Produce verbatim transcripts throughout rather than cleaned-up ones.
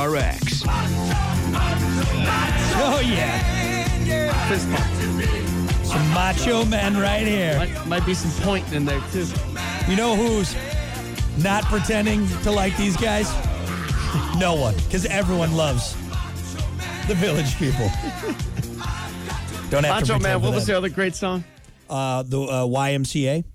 R X. Oh, yeah. Fist bump. Some macho men right here. Might, might be some pointing in there, too. You know who's not pretending to like these guys? No one, because everyone loves the Village People. Don't have to Macho pretend Man, for what was that. the other great song? Uh, the uh, Y M C A.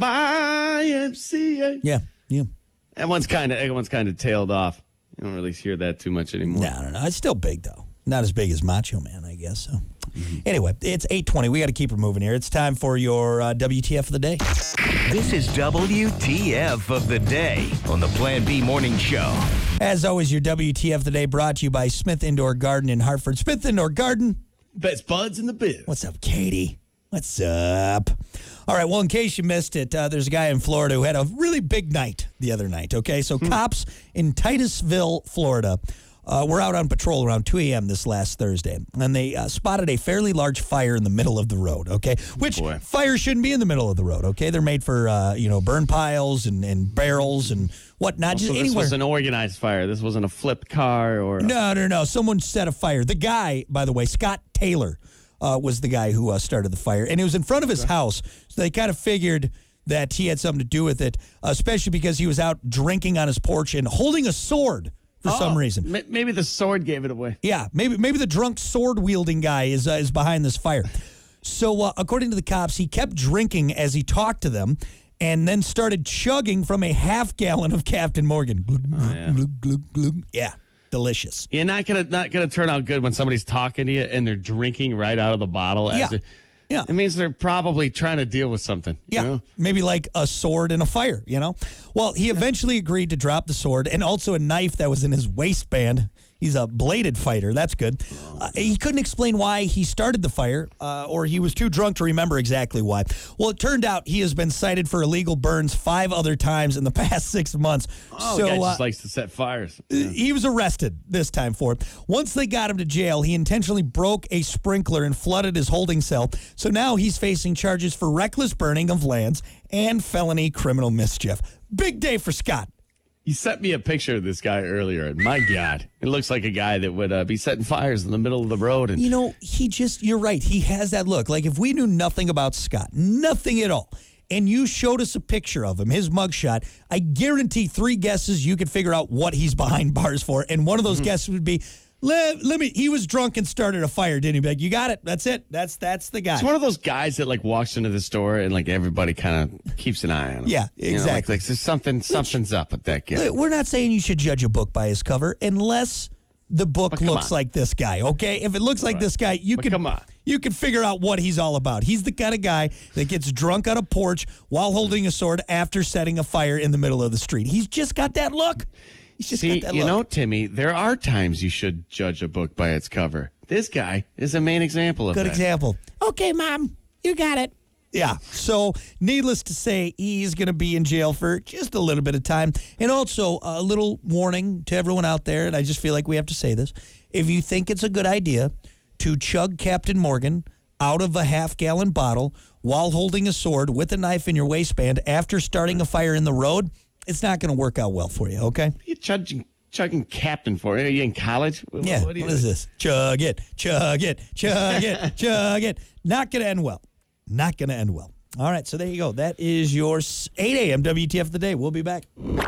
Y M C A. Yeah, yeah. That one's kind of that one's kind of tailed off. You don't really hear that too much anymore. No, no, no. It's still big, though. Not as big as Macho Man, I guess. So, mm-hmm. Anyway, it's eight twenty. We got to keep her moving here. It's time for your uh, W T F of the day. This is W T F of the day on the Plan B Morning Show. As always, your W T F of the day brought to you by Smith Indoor Garden in Hartford. Smith Indoor Garden. Best buds in the biz. What's up, Katie? What's up? All right, well, in case you missed it, uh, there's a guy in Florida who had a really big night the other night, okay? So cops in Titusville, Florida, uh, were out on patrol around two a.m. this last Thursday, and they uh, spotted a fairly large fire in the middle of the road, okay? Which Boy. fires shouldn't be in the middle of the road, okay? They're made for, uh, you know, burn piles and, and barrels and whatnot, So just this anywhere. was an organized fire. This wasn't a flipped car or... A- No, no, no. Someone set a fire. The guy, by the way, Scott Taylor, uh, was the guy who uh, started the fire. And it was in front of his house. So they kind of figured that he had something to do with it, especially because he was out drinking on his porch and holding a sword for Oh, some reason. ma- Maybe the sword gave it away. Yeah, maybe maybe the drunk sword-wielding guy is, uh, is behind this fire. So uh, according to the cops, he kept drinking as he talked to them and then started chugging from a half gallon of Captain Morgan. Glug, glug, yeah. glug, glug, glug. Yeah, delicious. You're not gonna not gonna turn out good when somebody's talking to you and they're drinking right out of the bottle. as Yeah. they- Yeah. It means they're probably trying to deal with something. you Yeah, know? maybe like a sword and a fire, you know? Well, he eventually agreed to drop the sword and also a knife that was in his waistband. He's a bladed fighter. That's good. Uh, he couldn't explain why he started the fire, uh, or he was too drunk to remember exactly why. Well, it turned out he has been cited for illegal burns five other times in the past six months. Oh, so guy uh, just likes to set fires. Yeah. he was arrested this time for it. Once they got him to jail, he intentionally broke a sprinkler and flooded his holding cell. So now he's facing charges for reckless burning of lands and felony criminal mischief. Big day for Scott. You sent me a picture of this guy earlier, and my God, it looks like a guy that would uh, be setting fires in the middle of the road. And You know, he just, you're right. He has that look. Like if we knew nothing about Scott, nothing at all, and you showed us a picture of him, his mugshot, I guarantee three guesses you could figure out what he's behind bars for. And one of those guesses would be, let, let me, he was drunk and started a fire, didn't he? Be like, you got it. That's it. That's that's the guy. It's one of those guys that like walks into the store and like everybody kind of keeps an eye on him. Yeah, You know, like- exactly. like, there's something, something's up with that guy. We're not saying you should judge a book by his cover unless the book But come looks on. like this guy, okay? If it looks like right. this guy, you But can come on. you can figure out what he's all about. He's the kind of guy that gets drunk on a porch while holding a sword after setting a fire in the middle of the street. He's just got that look. He's just See, got that you look. know, Timmy, there are times you should judge a book by its cover. This guy is a main example of Good that. example. Okay, Mom, you got it. Yeah. So, needless to say, he's going to be in jail for just a little bit of time. And also, a little warning to everyone out there, and I just feel like we have to say this. If you think it's a good idea to chug Captain Morgan out of a half-gallon bottle while holding a sword with a knife in your waistband after starting a fire in the road, it's not going to work out well for you, okay? You chugging, chugging Captain for it? Are you in college? What, Yeah. What, do you What is this? Chug it, chug it, chug it, chug it. Not going to end well. Not going to end well. All right, so there you go. That is your eight a.m. W T F of the day. We'll be back.